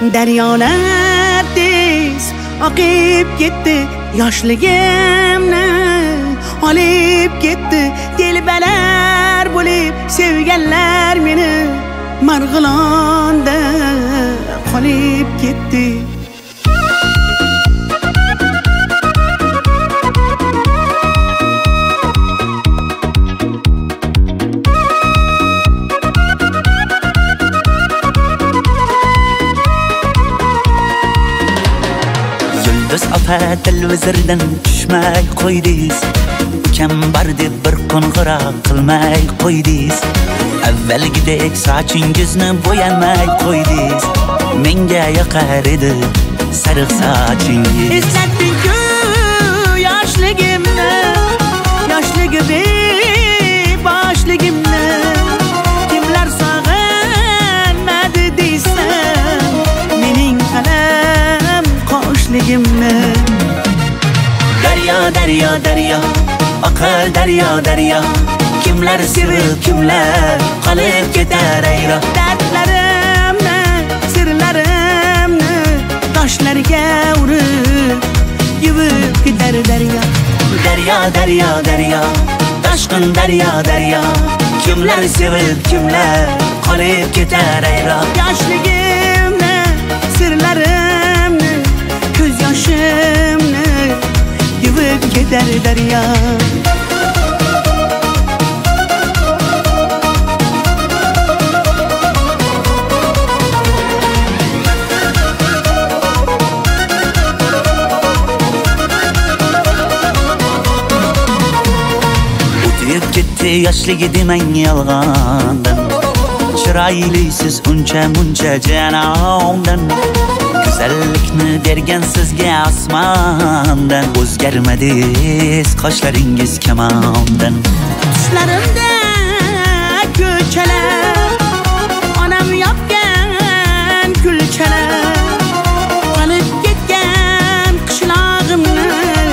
Daryolar tez oqib ketdi, yoshligimni olib ketdi. Telbalar bo'lib sevganlar meni Marg'ilonda qolib ketdi. Biz opa televizordan tushmay qo'ydingiz. Ukam bar deb bir qo'ng'iroq qilmay qo'ydingiz. Avvalgidek sochingizni bo'yamay qo'ydingiz. Menga yoqar edi sariq sochingiz. Eslatding-ku yoshligimni, boshligimni. Kimlar sog'inmadi deysan, mening qalam qoshligimni. Daryo, daryo, daryo, oqar daryo, daryo. Kimlar sevib, kimlar qolib ketar ayro. Dardlarimni, sirlarimni toshlarga urib yuvib ketar daryo. Daryo, daryo, daryo, toshqin daryo, daryo. Kimlar sevib, kimlar qolib ketar ayro. Yoshligimni, sirlarimni, ko'z yoshimni yuvib ketar daryo. O'tib ketdi yoshligi demang yolg'ondan. Chiroylisiz uncha muncha janomdan. Go'zallikni bergan sizga osmondan. O'zgarmadingiz qoshlaringiz kamondan. Tushlarimda ko'chalar, onam yopgan kulchalar. Qolib ketgan qishlog'imni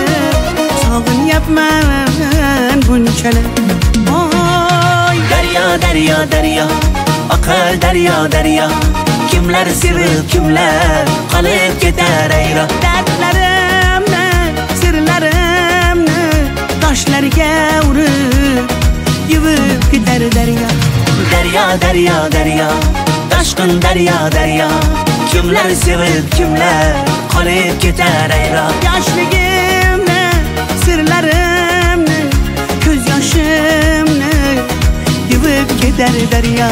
sog'inyapman bunchalar. Oy daryo, daryo, daryo, oqar daryo, daryo. Kimlar sevib, kimlar qolib ketar ayro. Dardlarimni, sirlarimni toshlarga urib yuvib ketar daryo. Daryo, daryo, daryo, toshqin daryo, daryo. Kimlar sevib, kimlar qolib ketar ayro. Yoshligimni, sirlarimni, ko'z yoshimni yuvib ketar daryo.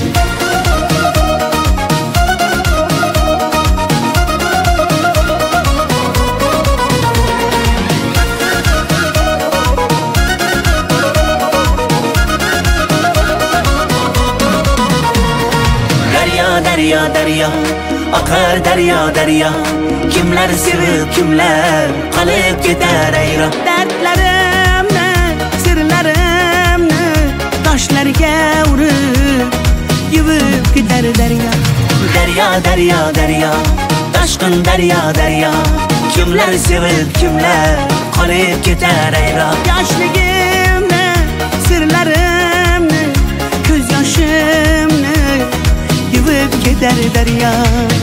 Daryo, daryo, oqar daryo, daryo. Kimlar sevib, kimlar qolib ketar ayro. Dardlarimni, sirlarimni toshlarga urib yuvib ketar daryo. Daryo, daryo, daryo, toshqin daryo, daryo. Kimlar sevib, kimlar qolib ketar ayro. Yoshligimni, sirlarimni, ko'z yoshimni yuvib ketar daryo.